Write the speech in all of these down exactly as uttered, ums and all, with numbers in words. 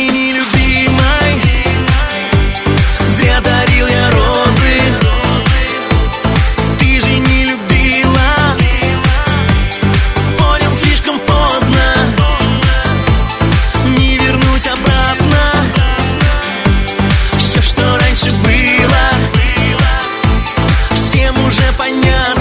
Женщине любимой зря дарил я розы. Ты же не любила, понял слишком поздно. Не вернуть обратно все, что раньше было. Всем уже понятно.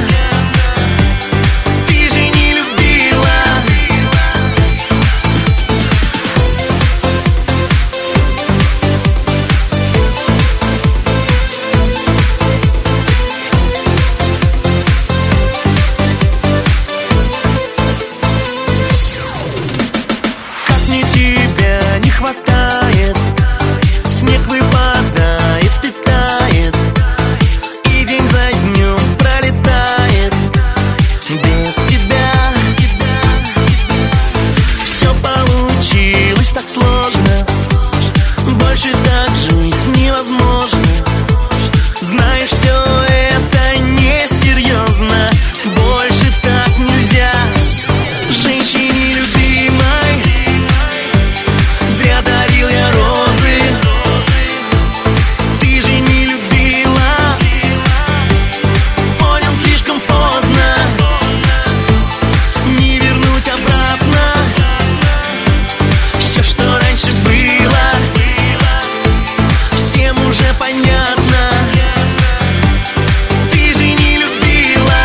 Тебя не хватает, снег выпадает и тает, и день за днем пролетает без тебя. Все получилось так сложно, больше так жить невозможно. Знаешь, все это несерьезно, больше так нельзя. Женщине любимой зря дарил я розы. Ты же не любила, понял слишком поздно. Не вернуть обратно все, что раньше было. Всем уже понятно. Ты же не любила.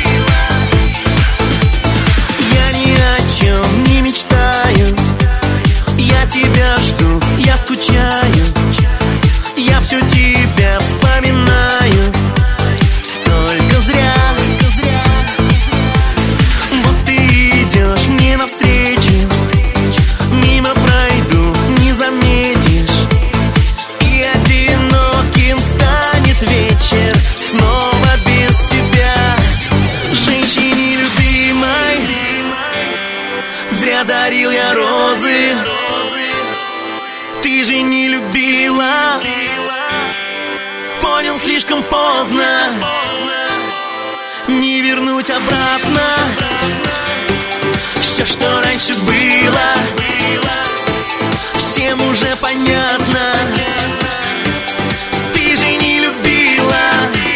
Я ни о чем не мечтаю, я тебя жду, я скучаю, я все тебя вспоминаю. Только зря. Вот ты идешь мне навстречу, мимо пройду, не заметишь. И одиноким станет вечер снова без тебя. Женщине любимой зря дарил я розы. Ты же не любила, понял слишком поздно. Не вернуть обратно все, что раньше было. Всем уже понятно. Ты же не любила.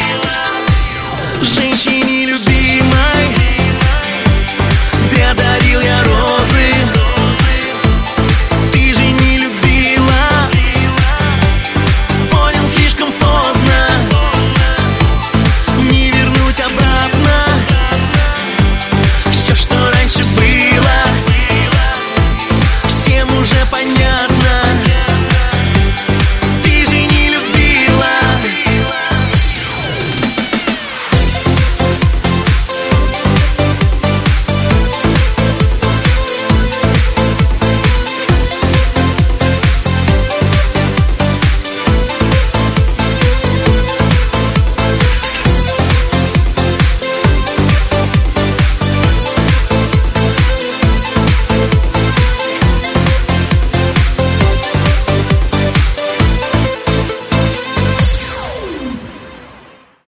Женщине любимой зря дарил я розы. Ты же не любила, понял слишком поздно. Не вернуть обратно все, что раньше было. Всем уже понятно.